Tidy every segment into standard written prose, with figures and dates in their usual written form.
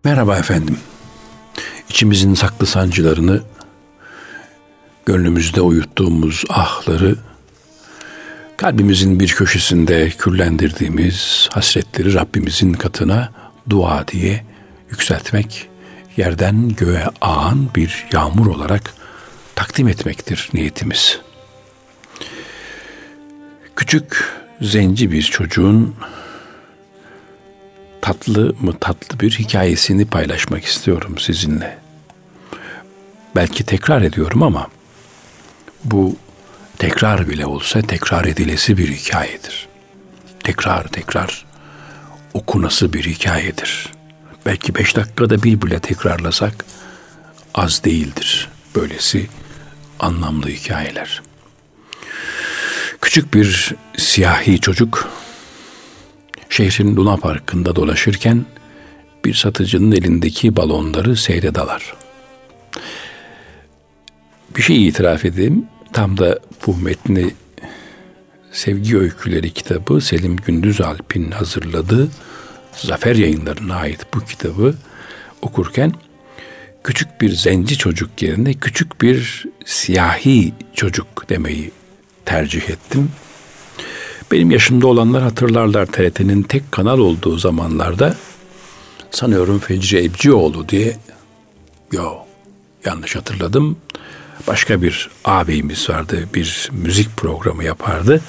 Merhaba efendim. İçimizin saklı sancılarını, gönlümüzde uyuttuğumuz ahları, kalbimizin bir köşesinde küllendirdiğimiz hasretleri Rabbimizin katına dua diye yükseltmek, yerden göğe ağan bir yağmur olarak takdim etmektir niyetimiz. Küçük, zenci bir çocuğun tatlı bir hikayesini paylaşmak istiyorum sizinle. Belki tekrar ediyorum ama bu tekrar bile olsa tekrar edilesi bir hikayedir. Tekrar okunası bir hikayedir. Belki 5 dakikada bir bile tekrarlasak az değildir. Böylesi anlamlı hikayeler. Küçük bir siyahi çocuk şehrin Luna Parkı'nda dolaşırken bir satıcının elindeki balonları seyrederler. Bir şey itiraf edeyim. Tam da bu metni Sevgi Öyküleri kitabı Selim Gündüz Alp'in hazırladığı Zafer Yayınları'na ait bu kitabı okurken küçük bir zenci çocuk yerine küçük bir siyahi çocuk demeyi tercih ettim. Benim yaşımda olanlar hatırlarlar, TRT'nin tek kanal olduğu zamanlarda sanıyorum Fecri Ebcioğlu diye, yanlış hatırladım, başka bir ağabeyimiz vardı, bir müzik programı yapardı.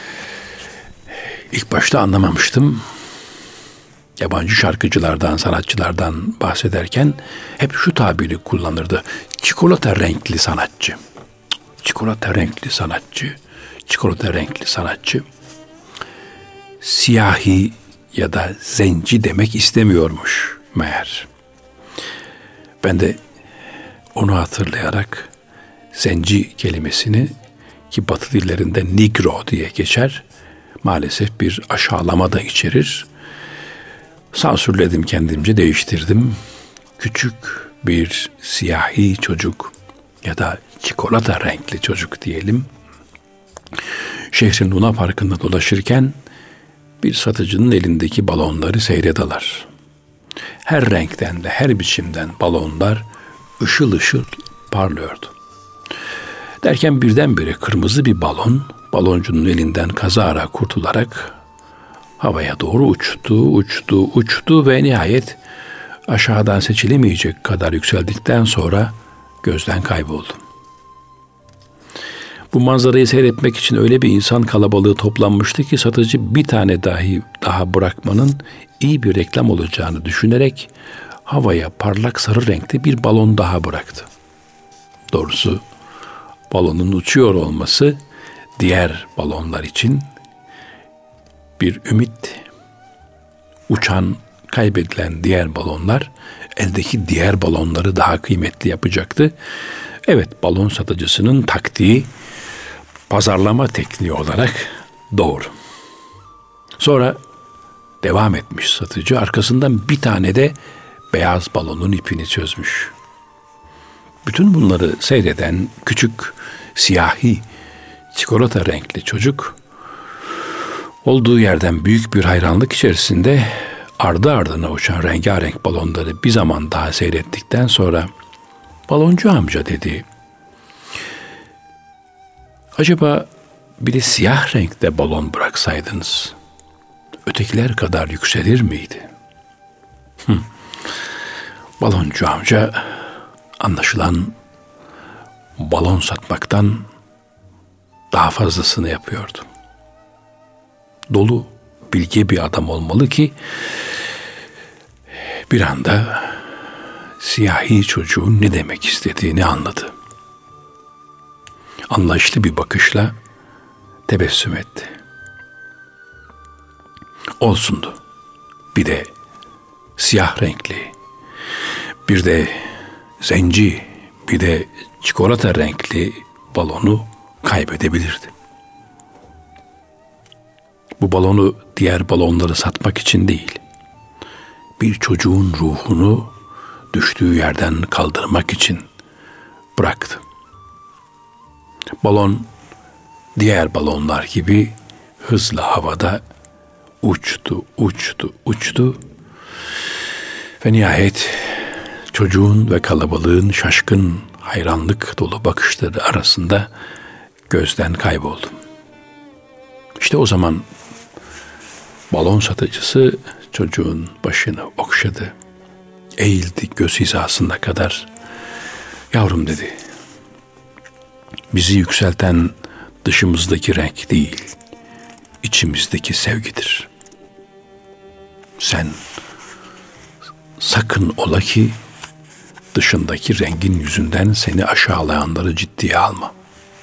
İlk başta anlamamıştım. Yabancı şarkıcılardan, sanatçılardan bahsederken hep şu tabiri kullanırdı: çikolata renkli sanatçı. Çikolata renkli sanatçı. Çikolata renkli sanatçı. Siyahi ya da zenci demek istemiyormuş meğer. Ben de onu hatırlayarak zenci kelimesini, ki Batı dillerinde negro diye geçer, maalesef bir aşağılama da içerir, sansürledim, kendimce değiştirdim. Küçük bir siyahi çocuk ya da çikolata renkli çocuk diyelim, şehrin Luna Parkı'nda dolaşırken bir satıcının elindeki balonları seyrederler. Her renkten ve her biçimden balonlar ışıl ışıl parlıyordu. Derken birdenbire kırmızı bir balon, baloncunun elinden kazara kurtularak havaya doğru uçtu ve nihayet aşağıdan seçilemeyecek kadar yükseldikten sonra gözden kayboldu. Bu manzarayı seyretmek için öyle bir insan kalabalığı toplanmıştı ki satıcı bir tane daha bırakmanın iyi bir reklam olacağını düşünerek havaya parlak sarı renkte bir balon daha bıraktı. Doğrusu balonun uçuyor olması diğer balonlar için bir ümit. Uçan, kaybedilen diğer balonlar eldeki diğer balonları daha kıymetli yapacaktı. Evet, balon satıcısının taktiği pazarlama tekniği olarak doğru. Sonra devam etmiş satıcı, arkasından bir tane de beyaz balonun ipini çözmüş. Bütün bunları seyreden küçük siyahi çikolata renkli çocuk olduğu yerden büyük bir hayranlık içerisinde ardı ardına uçan rengarenk balonları bir zaman daha seyrettikten sonra "Baloncu amca," dedi, "acaba bir de siyah renkte balon bıraksaydınız ötekiler kadar yükselir miydi?" Baloncu amca anlaşılan balon satmaktan daha fazlasını yapıyordu. Dolu, bilge bir adam olmalı ki bir anda siyahi çocuğun ne demek istediğini anladı. Anlayışlı bir bakışla tebessüm etti. Olsundu. Bir de siyah renkli, bir de zenci, bir de çikolata renkli balonu kaybedebilirdi. Bu balonu diğer balonları satmak için değil, bir çocuğun ruhunu düştüğü yerden kaldırmak için bıraktı. Balon diğer balonlar gibi hızla havada uçtu Ve nihayet çocuğun ve kalabalığın şaşkın, hayranlık dolu bakışları arasında gözden kayboldum. İşte o zaman balon satıcısı çocuğun başını okşadı. Eğildi göz hizasına kadar. Yavrum dedi, bizi yükselten dışımızdaki renk değil, içimizdeki sevgidir. Sen sakın ola ki dışındaki rengin yüzünden seni aşağılayanları ciddiye alma.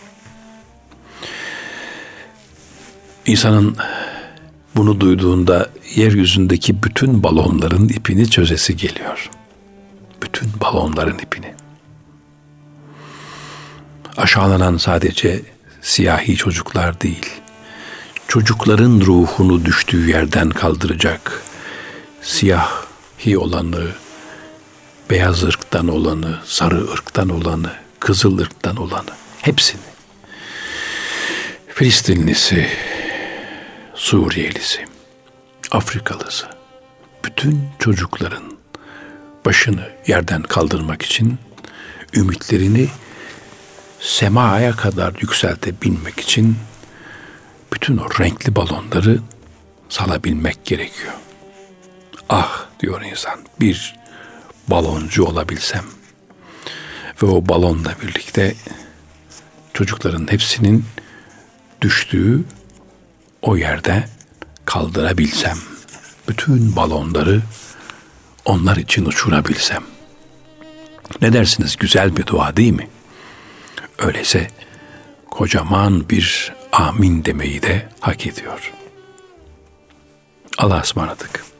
İnsanın bunu duyduğunda yeryüzündeki bütün balonların ipini çözesi geliyor. Bütün balonların ipini. Aşağılanan sadece siyahi çocuklar değil, çocukların ruhunu düştüğü yerden kaldıracak, siyahi olanı, beyaz ırktan olanı, sarı ırktan olanı, kızıl ırktan olanı, hepsini. Filistinlisi, Suriyelisi, Afrikalısı, bütün çocukların başını yerden kaldırmak için, ümitlerini semaya kadar yükseltebilmek için bütün o renkli balonları salabilmek gerekiyor. Ah diyor insan, bir baloncu olabilsem ve o balonla birlikte çocukların hepsinin düştüğü o yerde kaldırabilsem, bütün balonları onlar için uçurabilsem. Ne dersiniz, güzel bir dua değil mi? Öyleyse kocaman bir amin demeyi de hak ediyor. Allah'a ısmarladık.